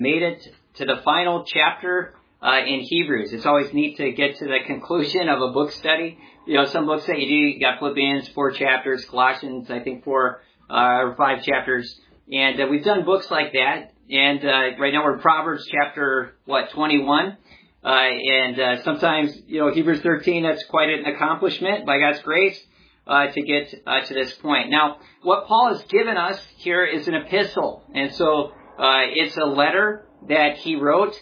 Made it to the final chapter in Hebrews. It's always neat to get to the conclusion of a book study. You know, some books that you got Philippians, 4 chapters, Colossians, I think 4 or 5 chapters. And we've done books like that. And right now we're in Proverbs chapter, 21? And sometimes, Hebrews 13, that's quite an accomplishment by God's grace to get to this point. Now, what Paul has given us here is an epistle. And so it's a letter that he wrote.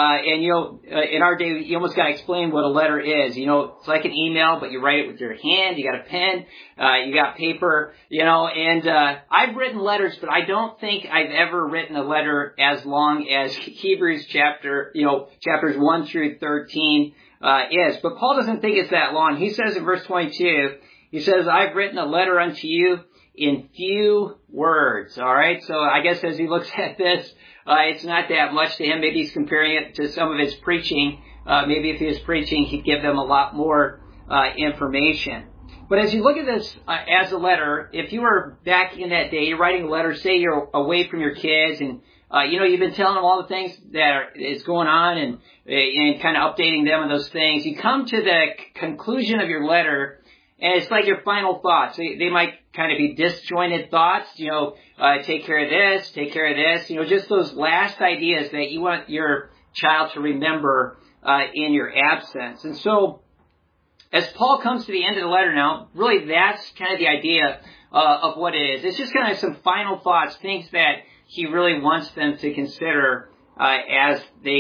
In our day, you almost got to explain what a letter is. It's like an email, but you write it with your hand. You got a pen. You got paper, and I've written letters, but I don't think I've ever written a letter as long as Hebrews chapters 1 through 13 is. But Paul doesn't think it's that long. He says in verse 22, he says, I've written a letter unto you in few words. All right. So I guess as he looks at this, it's not that much to him. Maybe he's comparing it to some of his preaching. Maybe if he was preaching, he'd give them a lot more information. But as you look at this as a letter, if you were back in that day, you're writing a letter, say you're away from your kids, and you've been telling them all the things that is going on and kind of updating them on those things. You come to the conclusion of your letter, and it's like your final thoughts. They might kind of be disjointed thoughts, take care of this, take care of this, just those last ideas that you want your child to remember in your absence. And so, as Paul comes to the end of the letter now, really that's kind of the idea of what it is. It's just kind of some final thoughts, things that he really wants them to consider as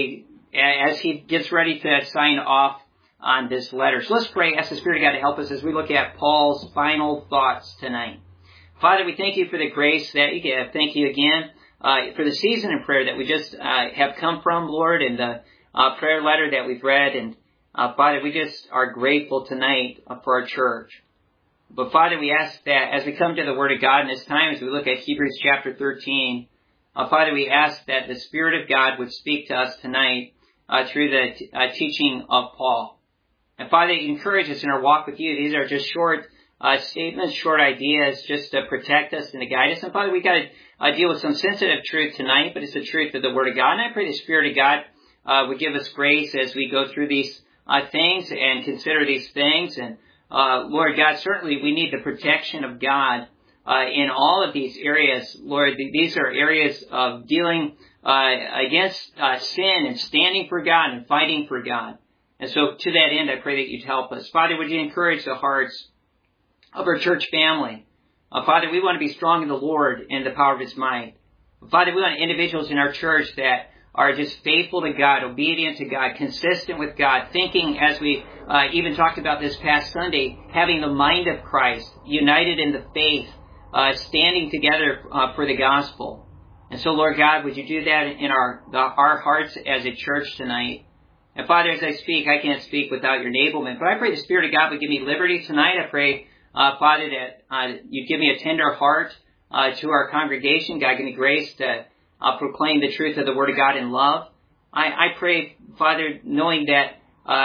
he gets ready to sign off on this letter. So let's pray, ask the Spirit of God to help us as we look at Paul's final thoughts tonight. Father, we thank you for the grace that you give. Thank you again for the season of prayer that we just have come from, Lord, and the prayer letter that we've read. And Father, we just are grateful tonight for our church. But Father, we ask that as we come to the Word of God in this time, as we look at Hebrews chapter 13, Father, we ask that the Spirit of God would speak to us tonight through the teaching of Paul. And Father, encourage us in our walk with you. These are just short statements, short ideas, just to protect us and to guide us. And Father, we got to deal with some sensitive truth tonight, but it's the truth of the Word of God. And I pray the Spirit of God would give us grace as we go through these things and consider these things. And Lord God, certainly we need the protection of God in all of these areas. Lord, these are areas of dealing against sin and standing for God and fighting for God. And so to that end, I pray that you'd help us. Father, would you encourage the hearts of our church family? Father, we want to be strong in the Lord and the power of His might. Father, we want individuals in our church that are just faithful to God, obedient to God, consistent with God, thinking, as we even talked about this past Sunday, having the mind of Christ, united in the faith, standing together for the gospel. And so, Lord God, would you do that in our hearts as a church tonight? And Father, as I speak, I can't speak without your enablement. But I pray the Spirit of God would give me liberty tonight. I pray, Father, that you'd give me a tender heart to our congregation. God, give me grace to proclaim the truth of the Word of God in love. I pray, Father, knowing that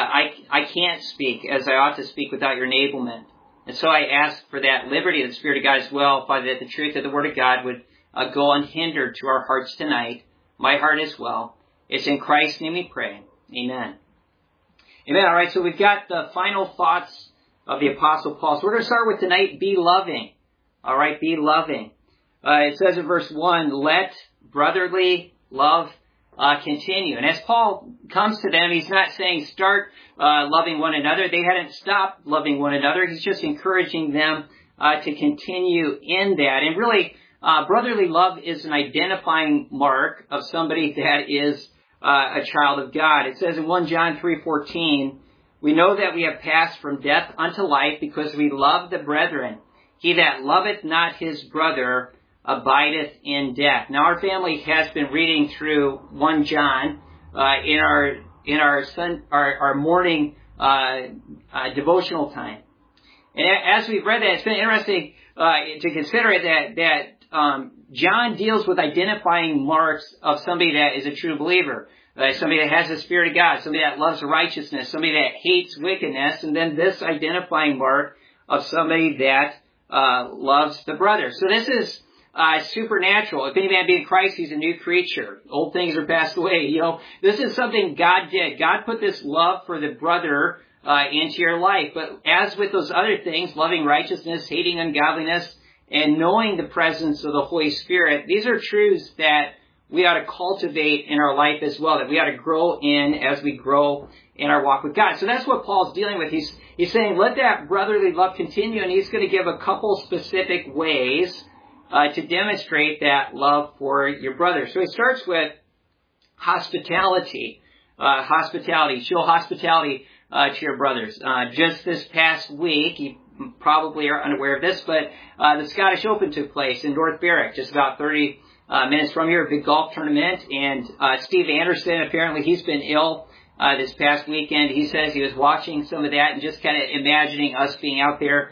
I can't speak as I ought to speak without your enablement. And so I ask for that liberty of the Spirit of God as well, Father, that the truth of the Word of God would go unhindered to our hearts tonight, my heart as well. It's in Christ's name we pray. Amen. Amen. All right, so we've got the final thoughts of the Apostle Paul. So we're going to start with tonight, be loving. All right, be loving. It says in verse 1, let brotherly love continue. And as Paul comes to them, he's not saying start loving one another. They hadn't stopped loving one another. He's just encouraging them to continue in that. And really, brotherly love is an identifying mark of somebody that is a child of God. It says in 1 John 3:14, we know that we have passed from death unto life because we love the brethren. He that loveth not his brother abideth in death. Now our family has been reading through 1 John in our morning devotional time. And as we've read that, it's been interesting to consider that John deals with identifying marks of somebody that is a true believer, somebody that has the Spirit of God, somebody that loves righteousness, somebody that hates wickedness, and then this identifying mark of somebody that loves the brother. So this is supernatural. If any man be in Christ, he's a new creature. Old things are passed away. This is something God did. God put this love for the brother into your life. But as with those other things, loving righteousness, hating ungodliness, and knowing the presence of the Holy Spirit, these are truths that we ought to cultivate in our life as well, that we ought to grow in as we grow in our walk with God. So that's what Paul's dealing with. He's saying, let that brotherly love continue, and he's going to give a couple specific ways to demonstrate that love for your brother. So he starts with hospitality. Show hospitality to your brothers. Just this past week, you probably are unaware of this, but the Scottish Open took place in North Berwick, just about 30 minutes from here, a big golf tournament. And Steve Anderson, apparently he's been ill this past weekend. He says he was watching some of that and just kind of imagining us being out there,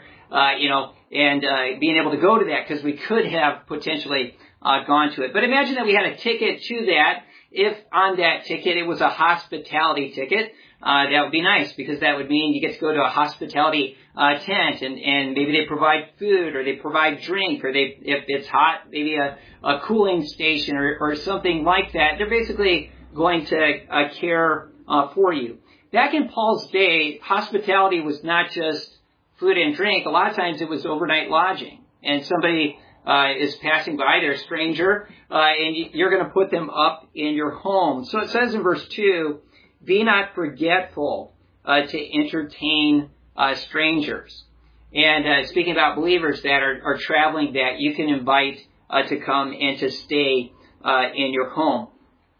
and being able to go to that, because we could have potentially gone to it. But imagine that we had a ticket to that. If on that ticket it was a hospitality ticket, that would be nice, because that would mean you get to go to a hospitality tent, and maybe they provide food, or they provide drink, or if it's hot, maybe a cooling station or something like that. They're basically going to care for you. Back in Paul's day, hospitality was not just food and drink. A lot of times it was overnight lodging, and somebody is passing by, they're a stranger, and you're going to put them up in your home. So it says in verse 2, be not forgetful to entertain strangers. And speaking about believers that are traveling, that you can invite to come and to stay in your home.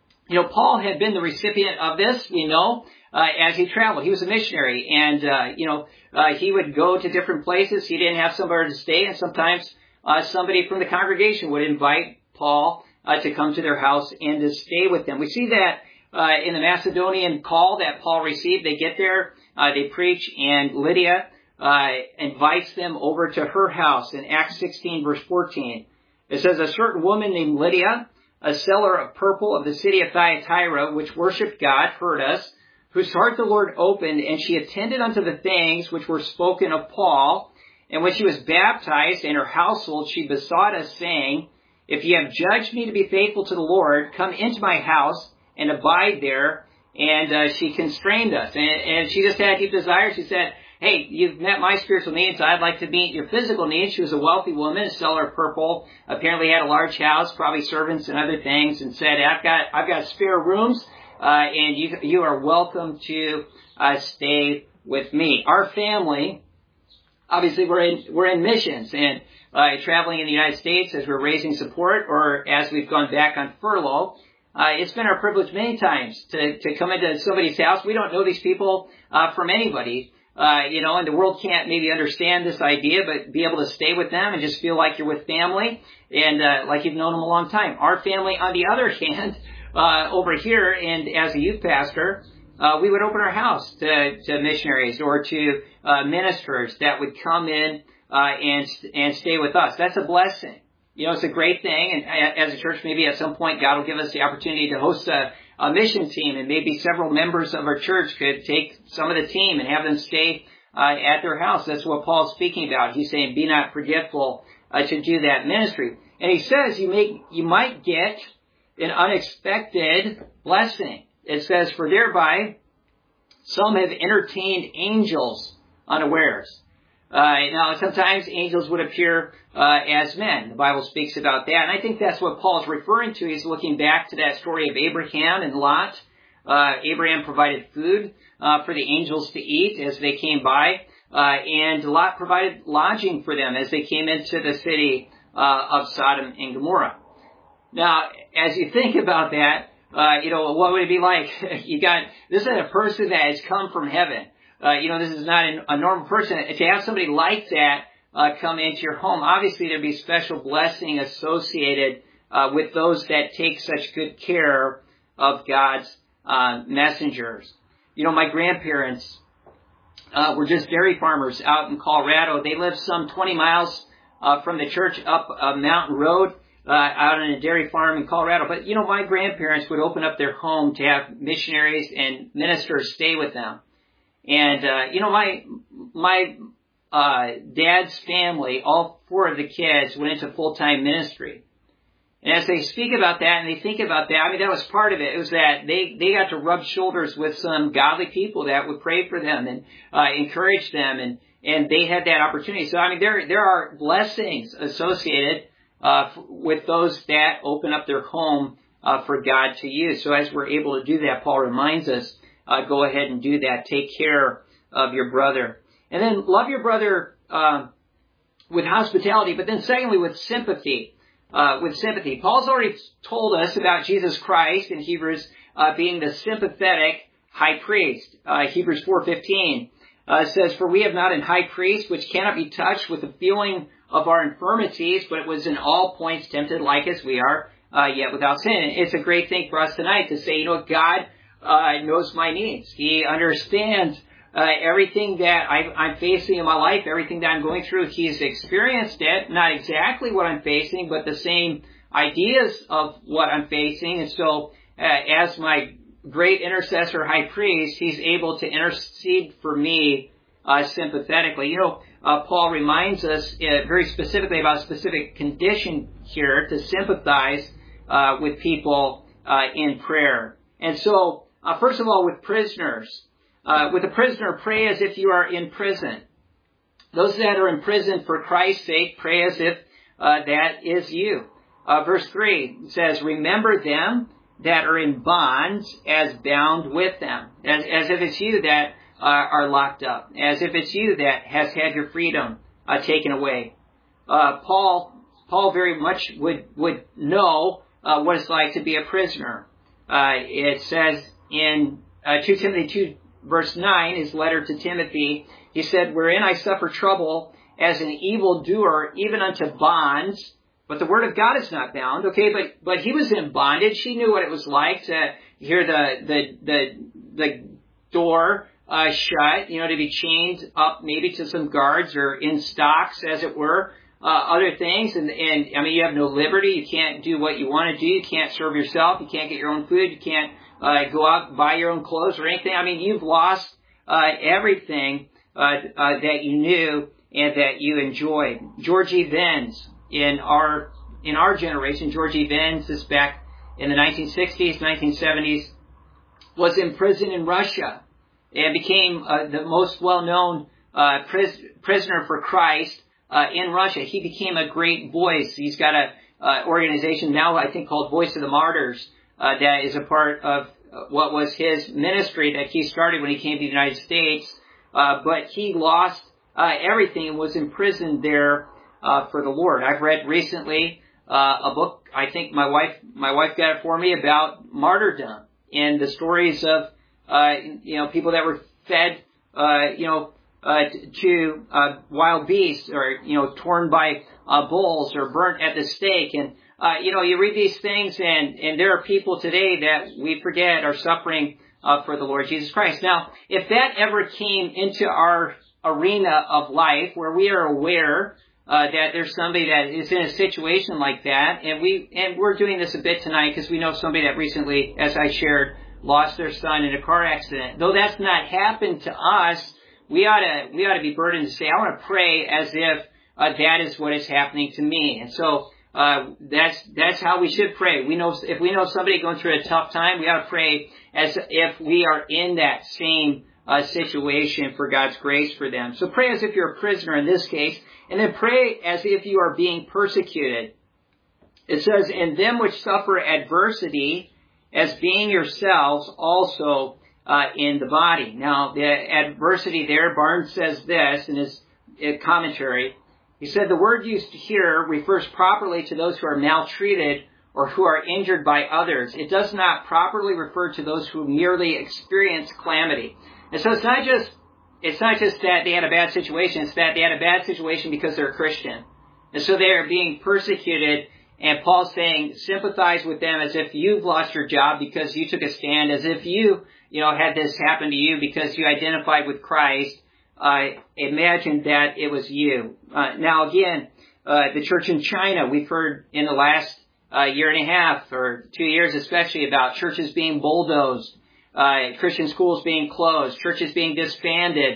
Paul had been the recipient of this, we know, as he traveled. He was a missionary, and, he would go to different places. He didn't have somewhere to stay, and sometimes somebody from the congregation would invite Paul to come to their house and to stay with them. We see that in the Macedonian call that Paul received. They get there, they preach, and Lydia invites them over to her house in Acts 16, verse 14. It says, a certain woman named Lydia, a seller of purple of the city of Thyatira, which worshipped God, heard us, whose heart the Lord opened, and she attended unto the things which were spoken of Paul. And when she was baptized, in her household she besought us, saying, if ye have judged me to be faithful to the Lord, come into my house and abide there. And she constrained us. And she just had a deep desire. She said, hey, you've met my spiritual needs. I'd like to meet your physical needs. She was a wealthy woman, a seller of purple, apparently had a large house, probably servants and other things, and said, I've got spare rooms, and you are welcome to stay with me. Our family, obviously we're in missions, and traveling in the United States as we're raising support, or as we've gone back on furlough. It's been our privilege many times to come into somebody's house. We don't know these people from anybody, and the world can't maybe understand this idea, but be able to stay with them and just feel like you're with family, and like you've known them a long time. Our family, on the other hand, over here, and as a youth pastor, we would open our house to missionaries or to ministers that would come in and stay with us. That's a blessing. It's a great thing, and as a church, maybe at some point God will give us the opportunity to host a mission team, and maybe several members of our church could take some of the team and have them stay at their house. That's what Paul's speaking about. He's saying, be not forgetful to do that ministry. And he says you might get an unexpected blessing. It says, for thereby some have entertained angels unawares. Now, sometimes angels would appear as men. The Bible speaks about that. And I think that's what Paul's referring to. He's looking back to that story of Abraham and Lot. Abraham provided food for the angels to eat as they came by. And Lot provided lodging for them as they came into the city of Sodom and Gomorrah. Now, as you think about that, what would it be like? This is a person that has come from heaven. This is not a normal person. To have somebody like that come into your home, obviously there'd be special blessing associated with those that take such good care of God's messengers. My grandparents were just dairy farmers out in Colorado. They lived some 20 miles from the church up a mountain road out on a dairy farm in Colorado. But, my grandparents would open up their home to have missionaries and ministers stay with them. And, my Dad's family, all 4 of the kids, went into full-time ministry. And as they speak about that and they think about that, I mean, that was part of it. It was that they got to rub shoulders with some godly people that would pray for them and encourage them, and they had that opportunity. So, I mean, there are blessings associated with those that open up their home for God to use. So as we're able to do that, Paul reminds us, go ahead and do that. Take care of your brother. And then love your brother with hospitality, but then secondly, with sympathy. Paul's already told us about Jesus Christ in Hebrews being the sympathetic high priest. Hebrews 4:15 says, "For we have not an high priest which cannot be touched with the feeling of our infirmities, but was in all points tempted like as we are, yet without sin." And it's a great thing for us tonight to say, God knows my needs. He understands everything that I'm facing in my life, everything that I'm going through. He's experienced it, not exactly what I'm facing, but the same ideas of what I'm facing. And so as my great intercessor high priest, he's able to intercede for me sympathetically. Paul reminds us very specifically about a specific condition here to sympathize with people in prayer. And so, first of all, with prisoners. With a prisoner, pray as if you are in prison. Those that are in prison for Christ's sake, pray as if that is you. Verse 3 says, "Remember them that are in bonds as bound with them." As if it's you that are locked up. As if it's you that has had your freedom taken away. Paul very much would know what it's like to be a prisoner. It says in 2 Timothy 2, verse 9, his letter to Timothy, he said, "Wherein I suffer trouble as an evildoer, even unto bonds, but the word of God is not bound." Okay, but he was in bondage. He knew what it was like to hear the door shut, to be chained up maybe to some guards or in stocks, as it were, other things. And I mean, you have no liberty. You can't do what you want to do. You can't serve yourself. You can't get your own food. You can't go out and buy your own clothes or anything. I mean, you've lost everything that you knew and that you enjoyed. Georgie Venz, in our generation, Georgie Venz, this back in the 1960s, 1970s, was in prison in Russia and became the most well-known prisoner for Christ in Russia. He became a great voice. He's got a organization now, I think, called Voice of the Martyrs, that is a part of what was his ministry that he started when he came to the United States. But he lost everything and was imprisoned there for the Lord. I've read recently a book, I think my wife got it for me, about martyrdom and the stories of people that were fed to wild beasts, or torn by bulls, or burnt at the stake. And you read these things, and there are people today that we forget are suffering for the Lord Jesus Christ. Now, if that ever came into our arena of life, where we are aware that there's somebody that is in a situation like that, and we're doing this a bit tonight because we know somebody that recently, as I shared, lost their son in a car accident. Though that's not happened to us, we ought to be burdened to say, I want to pray as if that is what is happening to me. And so that's how we should pray. If we know somebody going through a tough time, we ought to pray as if we are in that same situation for God's grace for them. So pray as if you're a prisoner in this case, and then pray as if you are being persecuted. It says, "And them which suffer adversity, as being yourselves also in the body." Now, the adversity there, Barnes says this in his commentary. He said, "The word used here refers properly to those who are maltreated or who are injured by others. It does not properly refer to those who merely experience calamity." And so it's not just that they had a bad situation, it's that they had a bad situation because they're a Christian. And so they are being persecuted. And Paul's saying, sympathize with them as if you've lost your job because you took a stand, as if you had this happen to you because you identified with Christ. Imagine that it was you. Now again, the church in China, we've heard in the last year and a half, or 2 years especially, about churches being bulldozed, Christian schools being closed, churches being disbanded,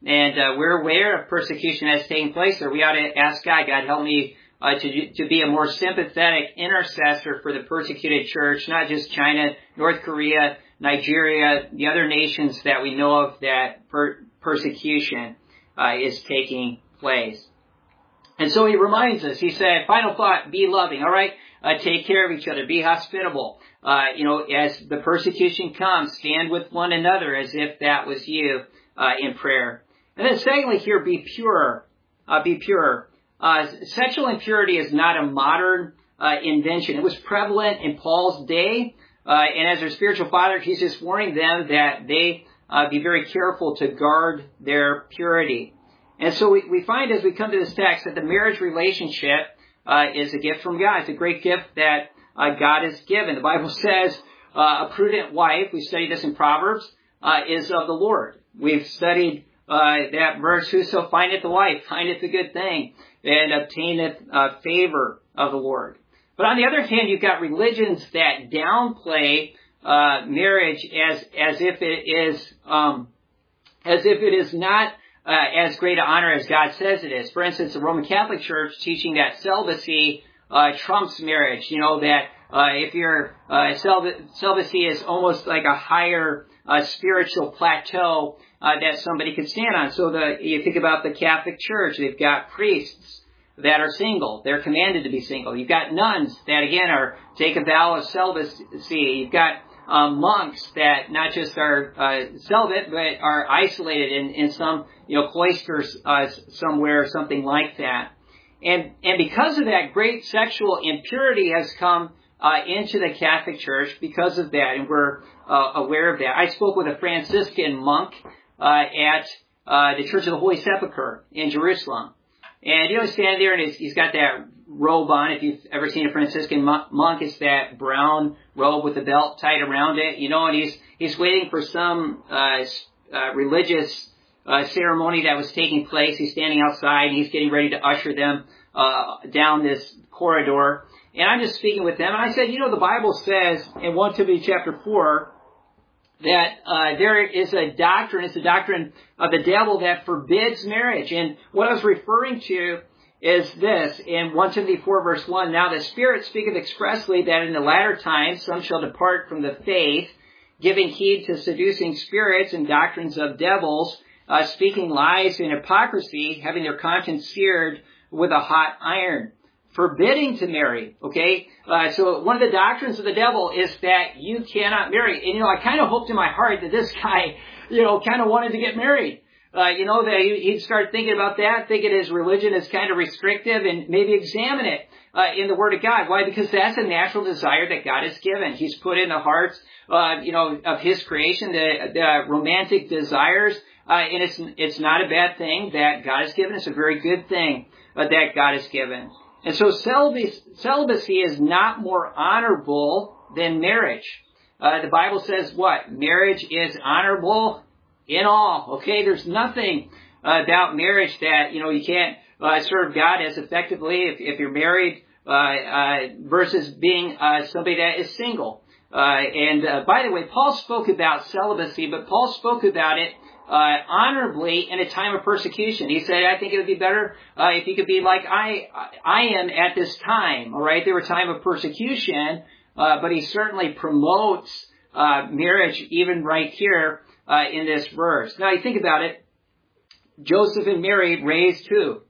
and we're aware of persecution that's taking place there. We ought to ask God, God, help me to be a more sympathetic intercessor for the persecuted church, not just China, North Korea, Nigeria, the other nations that we know of that persecution is taking place. And so he reminds us, he said, final thought, be loving, all right? Take care of each other, be hospitable. As the persecution comes, stand with one another as if that was you in prayer. And then secondly here, be pure. Be pure. Sexual impurity is not a modern invention. It was prevalent in Paul's day, and as their spiritual father, he's just warning them that they be very careful to guard their purity. And so we find as we come to this text that the marriage relationship is a gift from God. It's a great gift that God has given. The Bible says a prudent wife, we studied this in Proverbs, is of the Lord. We've studied that verse, whoso findeth a wife, findeth a good thing, and obtaineth favor of the Lord. But on the other hand, you've got religions that downplay marriage as if it is not as great an honor as God says it is. For instance, the Roman Catholic Church teaching that celibacy trumps marriage. That if you're celibacy is almost like a higher spiritual plateau that somebody could stand on. So you think about the Catholic Church, they've got priests that are single. They're commanded to be single. You've got nuns that again take a vow of celibacy. You've got monks that not just are celibate, but are isolated in some cloisters somewhere, something like that. And because of that, great sexual impurity has come into the Catholic Church because of that, and we're aware of that. I spoke with a Franciscan monk at the Church of the Holy Sepulchre in Jerusalem. And he's standing there, and he's got that robe on. If you've ever seen a Franciscan monk, it's that brown robe with the belt tied around it, and he's waiting for some religious ceremony that was taking place. He's standing outside, and he's getting ready to usher them down this corridor. And I'm just speaking with them, and I said, the Bible says in 1 Timothy chapter 4 that there is a doctrine, it's a doctrine of the devil that forbids marriage. And what I was referring to is this, in 1 Timothy 4 verse 1, now the Spirit speaketh expressly that in the latter times some shall depart from the faith, giving heed to seducing spirits and doctrines of devils, speaking lies and hypocrisy, having their conscience seared with a hot iron. Forbidding to marry, okay? So one of the doctrines of the devil is that you cannot marry. And, I kind of hoped in my heart that this guy, kind of wanted to get married. That he'd start thinking about that, thinking his religion is kind of restrictive, and maybe examine it in the Word of God. Why? Because that's a natural desire that God has given. He's put in the hearts, of His creation, the romantic desires, and it's not a bad thing that God has given. It's a very good thing that God has given. And so celibacy is not more honorable than marriage. The Bible says what? Marriage is honorable in all. Okay, there's nothing about marriage that, you can't serve God as effectively if you're married versus being somebody that is single. And by the way, Paul spoke about celibacy, but Paul spoke about it honorably in a time of persecution. He said, I think it would be better if you could be like I am at this time. All right, there were time of persecution, but he certainly promotes marriage even right here in this verse. Now, you think about it. Joseph and Mary raised who?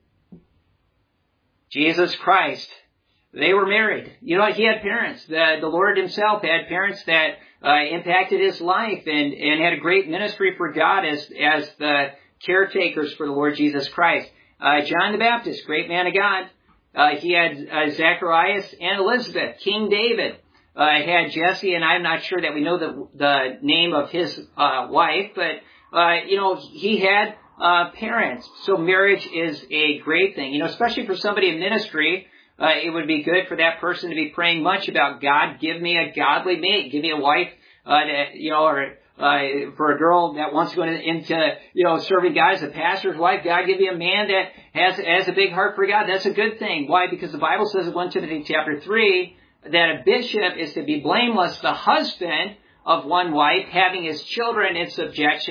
Jesus Christ. They were married. He had parents. The Lord Himself had parents that impacted His life and had a great ministry for God as the caretakers for the Lord Jesus Christ. John the Baptist, great man of God. He had Zacharias and Elizabeth. King David had Jesse, and I'm not sure that we know the name of his wife, but he had parents. So marriage is a great thing. Especially for somebody in ministry. It would be good for that person to be praying much about God, give me a godly mate, give me a wife, or for a girl that wants to go into serving God as a pastor's wife, God, give me a man that has a big heart for God. That's a good thing. Why? Because the Bible says in 1 Timothy chapter 3 that a bishop is to be blameless, the husband of one wife, having his children in subjection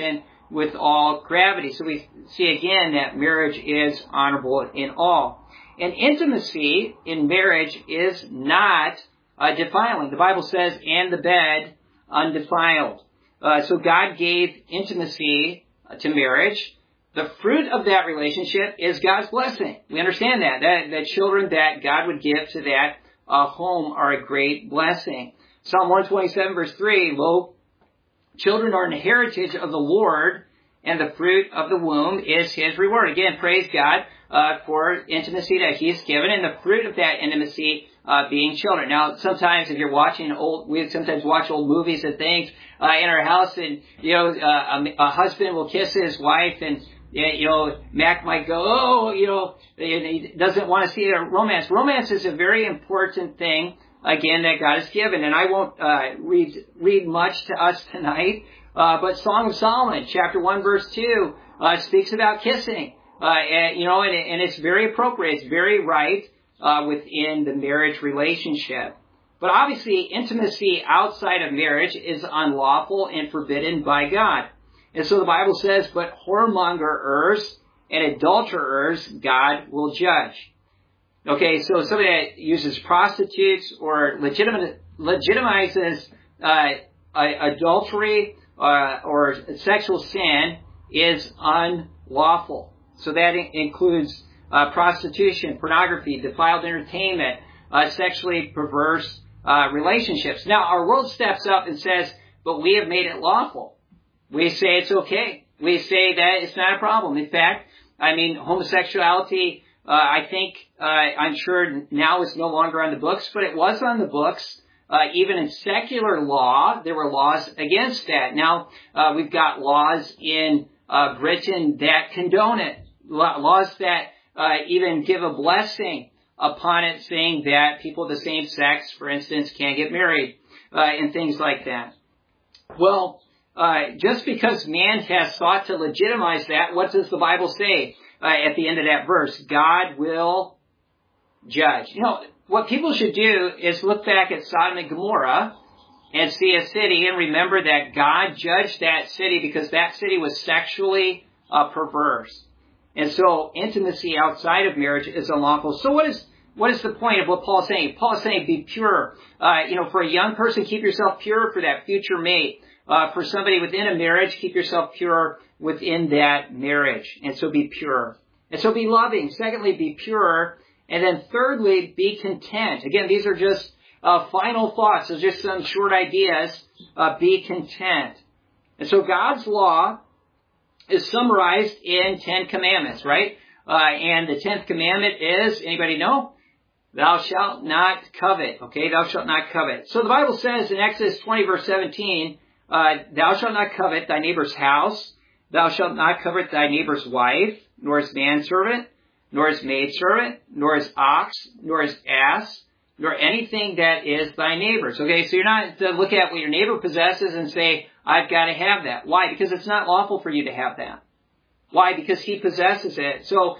with all gravity. So we see again that marriage is honorable in all. And intimacy in marriage is not defiling. The Bible says, and the bed undefiled. So God gave intimacy to marriage. The fruit of that relationship is God's blessing. We understand that children that God would give to that home are a great blessing. Psalm 127 verse 3, lo, children are an heritage of the Lord, and the fruit of the womb is His reward. Again, praise God for intimacy that He's given, and the fruit of that intimacy being children. Now, sometimes if you're watching we sometimes watch old movies and things in our house, and a husband will kiss his wife, and Mac might go, oh, he doesn't want to see a romance. Romance is a very important thing, again, that God has given. And I won't read much to us tonight, but Song of Solomon, chapter 1, verse 2, speaks about kissing. And it's very appropriate. It's very right within the marriage relationship. But obviously, intimacy outside of marriage is unlawful and forbidden by God. And so the Bible says, but whoremongers and adulterers God will judge. Okay, so somebody that uses prostitutes or legitimizes adultery or sexual sin is unlawful. So that includes prostitution, pornography, defiled entertainment, sexually perverse relationships. Now, our world steps up and says, but we have made it lawful. We say it's okay. We say that it's not a problem. In fact, homosexuality, I'm sure now is no longer on the books, but it was on the books. Even in secular law, there were laws against that. Now, we've got laws in Britain that condone it. Laws that even give a blessing upon it, saying that people of the same sex, for instance, can't get married, and things like that. Well, just because man has sought to legitimize that, what does the Bible say at the end of that verse? God will judge. What people should do is look back at Sodom and Gomorrah and see a city and remember that God judged that city because that city was sexually perverse. And so intimacy outside of marriage is unlawful. So what is the point of what Paul's saying? Paul's saying be pure. For a young person, keep yourself pure for that future mate. For somebody within a marriage, keep yourself pure within that marriage. And so be pure. And so be loving. Secondly, be pure. And then thirdly, be content. Again, these are just final thoughts. Those are just some short ideas. Be content. And so God's law is summarized in 10 commandments, right? And the 10th commandment is, anybody know? Thou shalt not covet. Okay, thou shalt not covet. So the Bible says in Exodus 20 verse 17, thou shalt not covet thy neighbor's house. Thou shalt not covet thy neighbor's wife, nor his manservant, nor his maidservant, nor his ox, nor his ass, nor anything that is thy neighbor's. Okay, so you're not to look at what your neighbor possesses and say, I've got to have that. Why? Because it's not lawful for you to have that. Why? Because he possesses it. So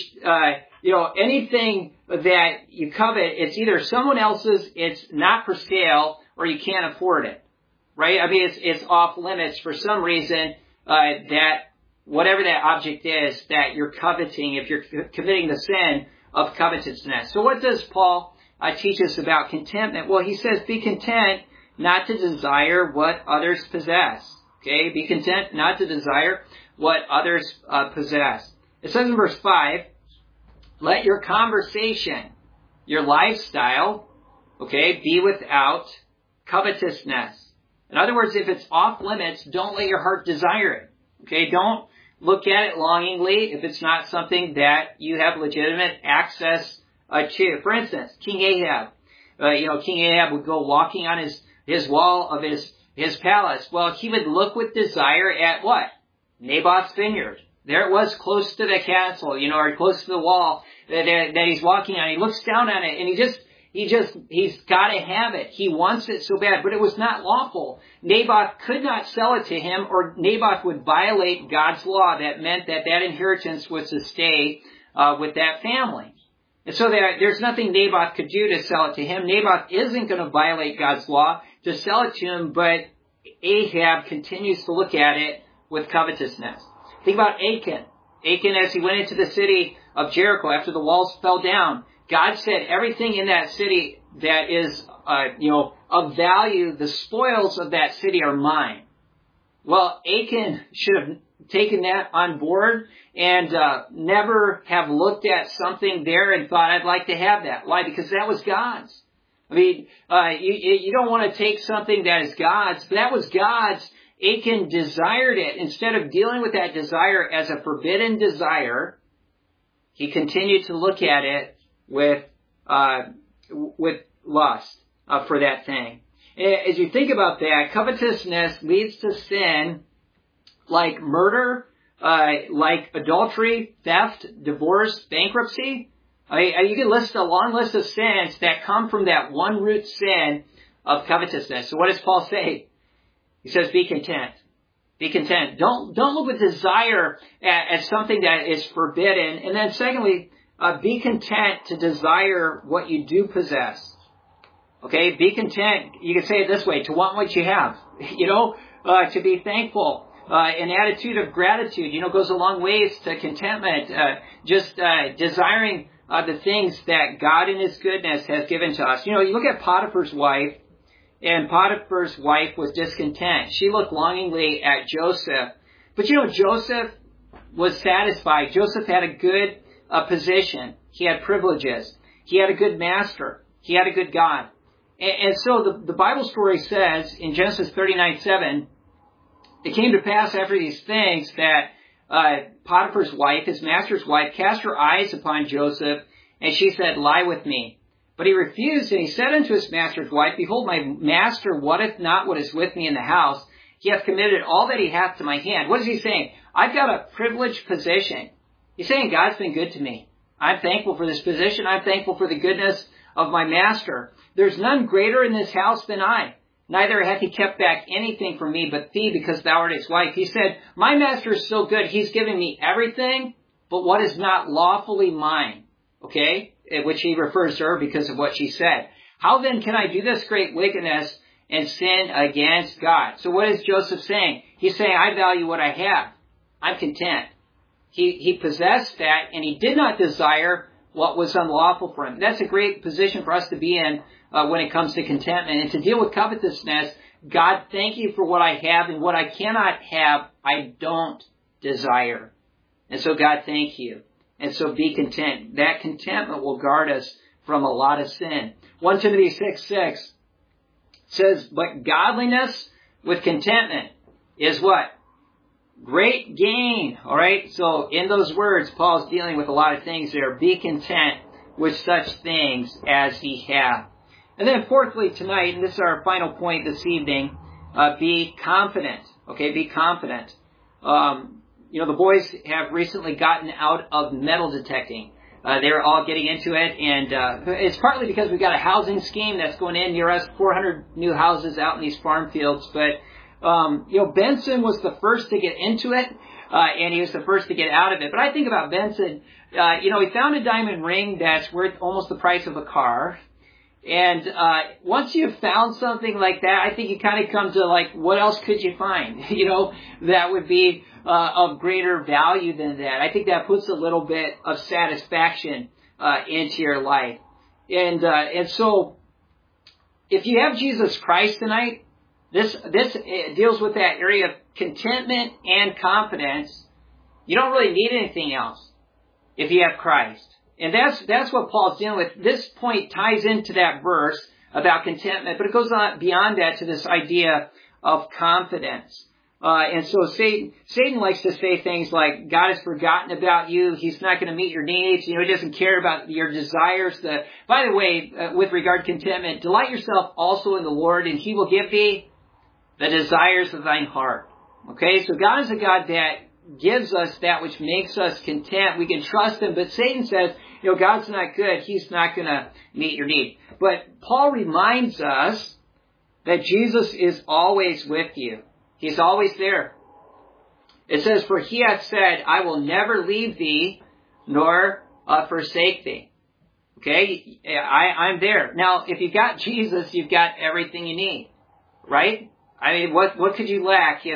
anything that you covet, it's either someone else's, it's not for sale, or you can't afford it. Right? It's off limits for some reason, that whatever that object is that you're coveting, if you're committing the sin of covetousness. So what does Paul teach us about contentment? Well, he says, be content not to desire what others possess. Okay? Be content not to desire what others possess. It says in verse 5, let your conversation, your lifestyle, be without covetousness. In other words, if it's off limits, don't let your heart desire it. Okay, don't look at it longingly if it's not something that you have legitimate access to. For instance, King Ahab. King Ahab would go walking on his wall of his palace. Well, he would look with desire at what? Naboth's vineyard. There it was, close to the castle, or close to the wall that he's walking on. He looks down on it and he's got to have it. He wants it so bad, but it was not lawful. Naboth could not sell it to him, or Naboth would violate God's law. That meant that inheritance was to stay with that family. And so there's nothing Naboth could do to sell it to him. Naboth isn't going to violate God's law to sell it to him, but Ahab continues to look at it with covetousness. Think about Achan. Achan, as he went into the city of Jericho after the walls fell down, God said everything in that city that is, of value, the spoils of that city are mine. Well, Achan should have taken that on board and never have looked at something there and thought, I'd like to have that. Why? Because that was God's. I mean, you don't want to take something that is God's, but that was God's. Achan desired it. Instead of dealing with that desire as a forbidden desire, he continued to look at it with lust for that thing. As you think about that, covetousness leads to sin like murder, like adultery, theft, divorce, bankruptcy. You can list a long list of sins that come from that one root sin of covetousness. So what does Paul say? He says, be content. Be content. Don't look with desire at something that is forbidden. And then secondly, be content to desire what you do possess. Okay, be content. You can say it this way, to want what you have. To be thankful. An attitude of gratitude, goes a long ways to contentment. Desiring the things that God in His goodness has given to us. You look at Potiphar's wife, and Potiphar's wife was discontent. She looked longingly at Joseph. But Joseph was satisfied. Joseph had a good position. He had privileges. He had a good master. He had a good God. And so the Bible story says in Genesis 39:7, it came to pass after these things that Potiphar's wife, his master's wife, cast her eyes upon Joseph, and she said, lie with me. But he refused, and he said unto his master's wife, behold, my master wotteth not what is with me in the house. He hath committed all that he hath to my hand. What is he saying? I've got a privileged position. He's saying God's been good to me. I'm thankful for this position. I'm thankful for the goodness of my master. There's none greater in this house than I. Neither hath he kept back anything from me but thee, because thou art his wife. He said, my master is so good. He's given me everything, but what is not lawfully mine. Okay? Which he refers to her because of what she said. How then can I do this great wickedness and sin against God? So what is Joseph saying? He's saying, I value what I have. I'm content. He possessed that, and he did not desire what was unlawful for him. That's a great position for us to be in when it comes to contentment. And to deal with covetousness, God, thank you for what I have, and what I cannot have, I don't desire. And so, God, thank you. And so be content. That contentment will guard us from a lot of sin. 1 Timothy 6:6 says, but godliness with contentment is what? Great gain. All right? So in those words, Paul's dealing with a lot of things there. Be content with such things as ye have. And then fourthly tonight, and this is our final point this evening, be confident. Okay, be confident. The boys have recently gotten out of metal detecting. They're all getting into it, and it's partly because we've got a housing scheme that's going in near us, 400 new houses out in these farm fields. But, Benson was the first to get into it, and he was the first to get out of it. But I think about Benson, he found a diamond ring that's worth almost the price of a car. And once you've found something like that, I think you kind of come to like, what else could you find? That would be of greater value than that. I think that puts a little bit of satisfaction into your life. And so, if you have Jesus Christ tonight, this deals with that area of contentment and confidence. You don't really need anything else if you have Christ. And that's what Paul's dealing with. This point ties into that verse about contentment, but it goes on beyond that to this idea of confidence. And so Satan likes to say things like, God has forgotten about you. He's not going to meet your needs. He doesn't care about your desires. By the way, with regard to contentment, delight yourself also in the Lord, and He will give thee the desires of thine heart. Okay, so God is a God that gives us that which makes us content. We can trust Him, but Satan says, God's not good. He's not going to meet your need. But Paul reminds us that Jesus is always with you. He's always there. It says, for He hath said, I will never leave thee nor forsake thee. Okay? I'm there. Now, if you've got Jesus, you've got everything you need. Right? I mean, what could you lack if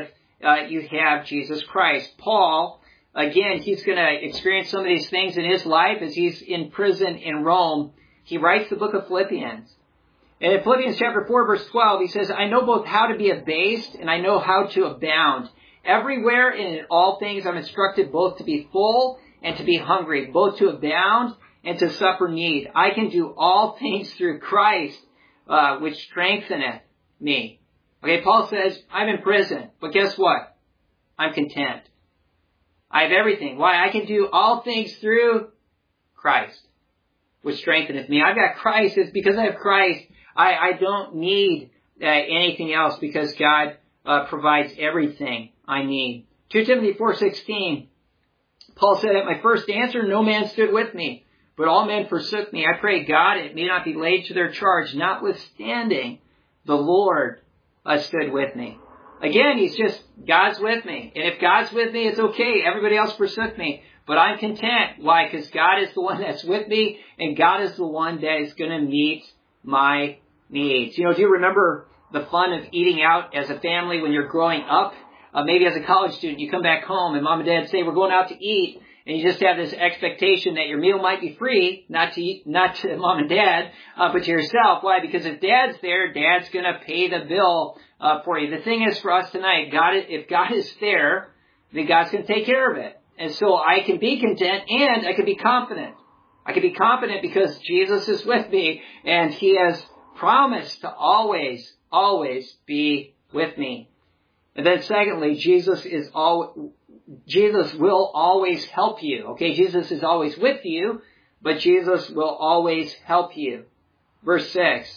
you have Jesus Christ. Paul, again, he's going to experience some of these things in his life as he's in prison in Rome. He writes the book of Philippians. And in Philippians chapter 4, verse 12, he says, I know both how to be abased and I know how to abound. Everywhere and in all things I'm instructed both to be full and to be hungry, both to abound and to suffer need. I can do all things through Christ, which strengtheneth me. Okay, Paul says, I'm in prison, but guess what? I'm content. I have everything. Why? I can do all things through Christ, which strengtheneth me. I've got Christ. It's because I have Christ. I don't need anything else because God provides everything I need. 2 Timothy 4:16, Paul said, at my first answer, no man stood with me, but all men forsook me. I pray God it may not be laid to their charge. Notwithstanding, the Lord stood with me. Again, he's just, God's with me. And if God's with me, it's okay. Everybody else forsook me. But I'm content. Why? Because God is the one that's with me, and God is the one that is going to meet my needs. You know, do you remember the fun of eating out as a family when you're growing up? Maybe as a college student, you come back home and mom and dad say, we're going out to eat. And you just have this expectation that your meal might be free, not to mom and dad, but to yourself. Why? Because if dad's there, dad's going to pay the bill for you. The thing is for us tonight, if God is there, then God's going to take care of it. And so I can be content and I can be confident. I can be confident because Jesus is with me and he has promised to always, always be with me. And then secondly, Jesus will always help you. Okay, Jesus is always with you, but Jesus will always help you. Verse 6.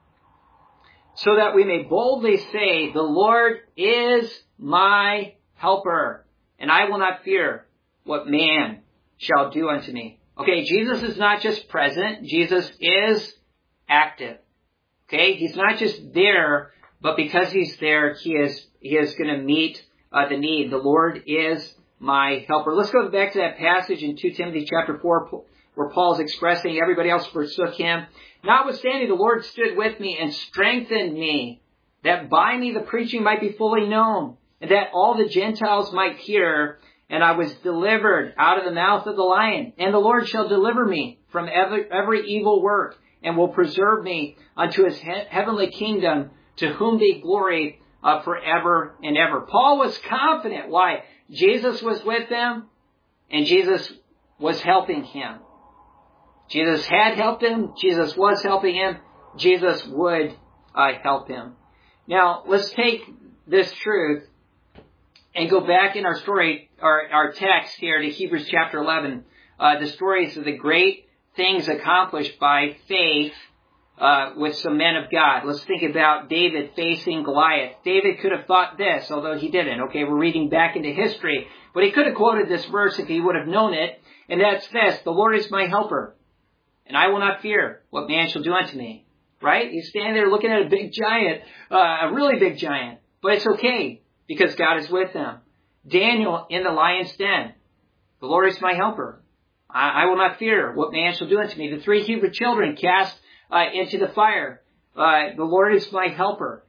So that we may boldly say, the Lord is my helper, and I will not fear what man shall do unto me. Okay, Jesus is not just present, Jesus is active. Okay, he's not just there, but because he's there, he is going to meet the need. The Lord is my helper. Let's go back to that passage in 2 Timothy chapter 4 where Paul's expressing everybody else forsook him. Notwithstanding, the Lord stood with me and strengthened me, that by me the preaching might be fully known, and that all the Gentiles might hear. And I was delivered out of the mouth of the lion. And the Lord shall deliver me from every evil work, and will preserve me unto his heavenly kingdom, to whom be glory forever and ever. Paul was confident. Why? Jesus was with them, and Jesus was helping him. Jesus had helped him. Jesus was helping him. Jesus would help him. Now, let's take this truth and go back in our story, our text here to Hebrews chapter 11. The stories of the great things accomplished by faith with some men of God. Let's think about David facing Goliath. David could have thought this, although he didn't. Okay, we're reading back into history. But he could have quoted this verse if he would have known it. And that's this: the Lord is my helper, and I will not fear what man shall do unto me. Right? He's standing there looking at a big giant, a really big giant. But it's okay, because God is with them. Daniel in the lion's den. The Lord is my helper. I will not fear what man shall do unto me. The 3 Hebrew children cast into the fire. The Lord is my helper.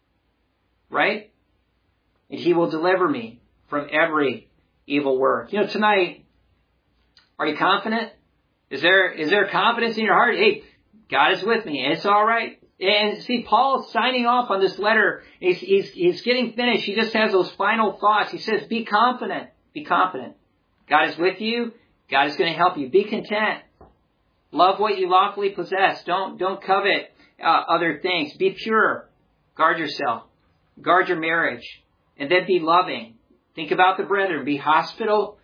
Right? And he will deliver me from every evil work. You know, tonight, are you confident? Is there confidence in your heart? Hey, God is with me. It's all right. And see, Paul signing off on this letter, he's getting finished. He just has those final thoughts. He says, be confident. Be confident. God is with you. God is going to help you. Be content. Love what you lawfully possess. Don't covet other things. Be pure. Guard yourself. Guard your marriage. And then be loving. Think about the brethren. Be hospitable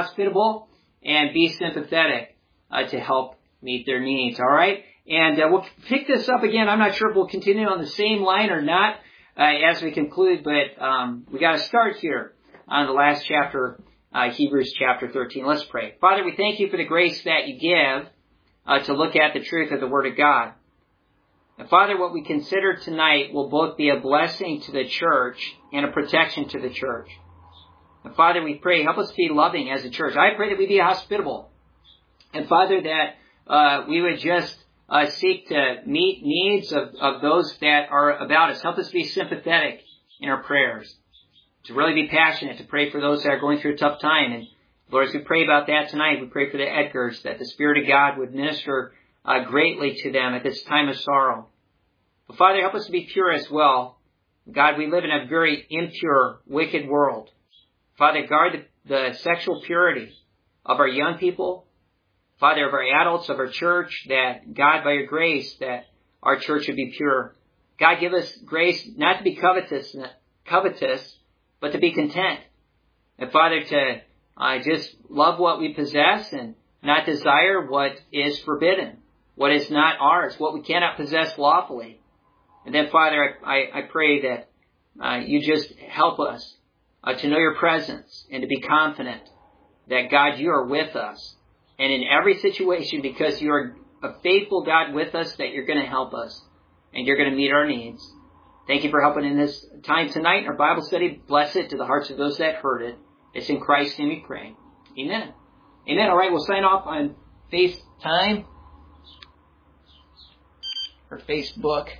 and be sympathetic to help meet their needs. All right? And we'll pick this up again. I'm not sure if we'll continue on the same line or not as we conclude, but we got to start here on the last chapter, Hebrews chapter 13. Let's pray. Father, we thank you for the grace that you give to look at the truth of the Word of God. And Father, what we consider tonight will both be a blessing to the church and a protection to the church. And Father, we pray, help us be loving as a church. I pray that we be hospitable. And Father, that we would just seek to meet needs of those that are about us. Help us be sympathetic in our prayers. to really be passionate, to pray for those that are going through a tough time. And Lord, as we pray about that tonight, we pray for the Edgars, that the Spirit of God would minister greatly to them at this time of sorrow. But Father, help us to be pure as well. God, we live in a very impure, wicked world. Father, guard the sexual purity of our young people, Father, of our adults, of our church, that God, by your grace, that our church would be pure. God, give us grace not to be covetous, but to be content. And Father, to just love what we possess and not desire what is forbidden, what is not ours, what we cannot possess lawfully. And then, Father, I pray that you just help us to know your presence and to be confident that, God, you are with us. And in every situation, because you are a faithful God with us, that you're going to help us and you're going to meet our needs. Thank you for helping in this time tonight in our Bible study. Bless it to the hearts of those that heard it. It's in Christ's name we pray. Amen. Amen. All right, we'll sign off on FaceTime or Facebook.